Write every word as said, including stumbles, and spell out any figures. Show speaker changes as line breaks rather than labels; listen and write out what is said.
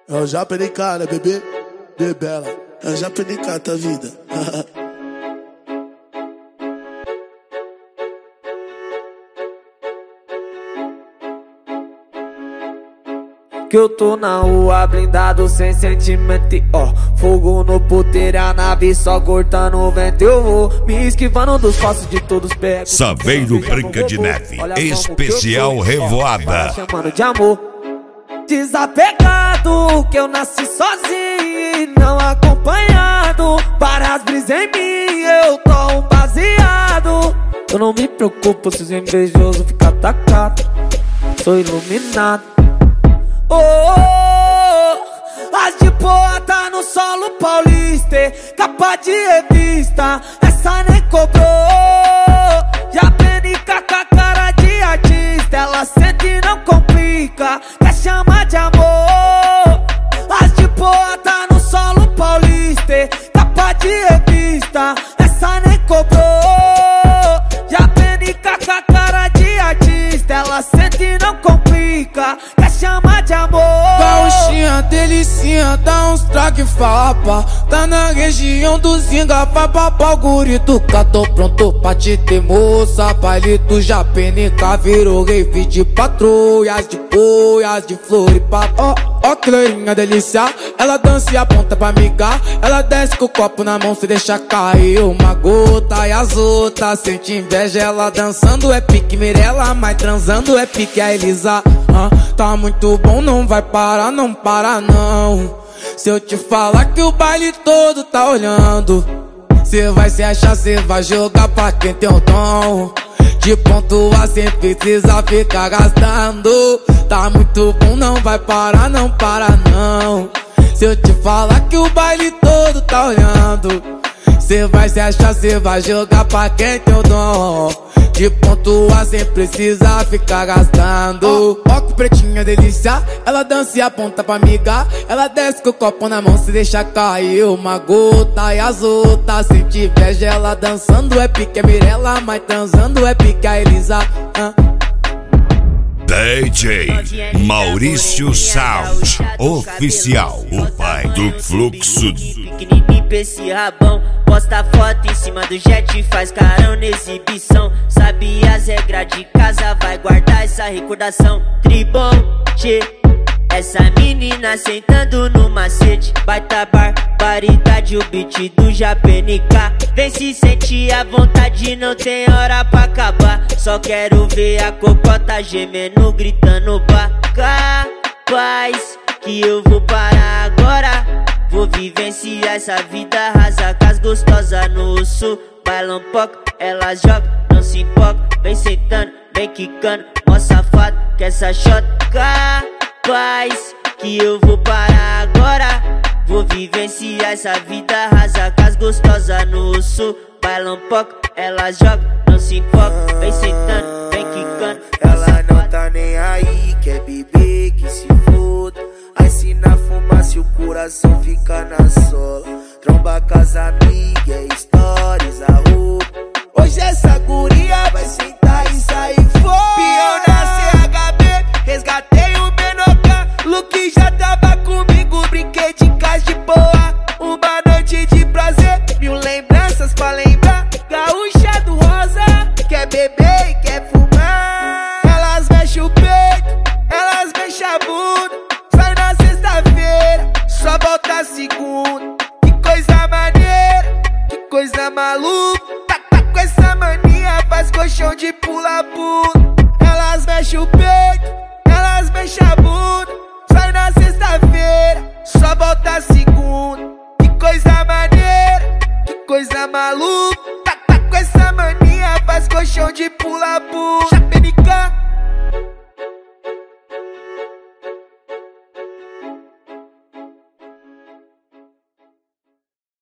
É o Japa N K, né, bebê? Bebela. É o Japa N K, tá vida.
Que eu tô na rua blindado sem sentimento, ó. Fogo no puteiro, a nave só cortando o vento. Eu vou me esquivando dos passos de todos pegos.
Saveiro Branca de Neve, especial Revoada.
Chamando de amor. Desapegado, que eu nasci sozinho e não acompanhado. Várias brisas em mim, eu tô um baseado. Eu não me preocupo se os invejosos ficam atacados. Sou iluminado. Oh, oh, as de boa tá no solo paulista, capa de revista, essa nem cobrou. E a P N K com a cara de artista, ela sente e não complica, quer chamar de amor. As de boa tá no solo paulista, capa de revista, essa nem cobrou. E a P N K com a cara de artista, ela sente e não complica, quer chamar de amor.
Gauchinha, delicinha, dá uns traque fapa. Tá na região do Zinga, vai papar o gurito. Cá tô pronto pra te ter moça. Palito já P N K virou rave de patrulhas, de boias, de floripa. Ó, ó que loirinha delícia, ela dança e aponta pra migar. Ela desce com o copo na mão, se deixa cair uma gota. E as outras sente inveja, ela dançando é pique Mirella, mas transando é pique a Elisa. Ah, tá muito bom, não vai parar, não para não. Se eu te falar que o baile todo tá olhando, cê vai se achar, cê vai jogar pra quem tem o dom de pontuar sem precisa ficar gastando. Tá muito bom, não vai parar, não para não. Se eu te falar que o baile todo tá olhando, cê vai se achar, cê vai jogar pra quem tem o dom de pontuar sem precisar ficar gastando. Ó, ó que pretinha delícia, ela dança e aponta pra migar. Ela desce com o copo na mão, se deixa cair uma gota. E as outras sente inveja, ela dançando é pique a Mirella, mas transando é pique a Elisa. ah.
D J Maurício Sound Oficial, o pai do fluxo.
Pequenininho pra esse rabão, posta foto em cima do jet e faz carão na exibição. Sabe as regras de casa, vai guardar essa recordação. Tribom, tchê, essa menina sentando no macete. Baita barbaridade, o beat do Japa N K. Vem se sentir à vontade, não tem hora pra acabar. Só quero ver a cocota gemendo, gritando pra capaz que eu vou parar agora. Vou vivenciar essa vida rasa com as gostosas no sul. Bailam pouco, elas jogam, não se empolga. Vem sentando, vem quicando, mó safado que essa shot capaz que eu vou parar agora. Vou vivenciar essa vida rasa com as gostosas no sul. Bailam pouco, elas jogam, não se empolga. Vem sentando, vem quicando.
Ela não tá nem aí, quer beber, que se foda. Aí se na fumaça o coração fica na sola. Tromba com as amigas, stories, a roupa. Hoje essa guria vai sentar e sair fora. Pião na C H B, resgatei o Benoca. Luke já tava comigo, brinquei de casa de boa. Uma noite de prazer, mil lembranças pra lembrar. Gaúcha do Rosa, quer beber?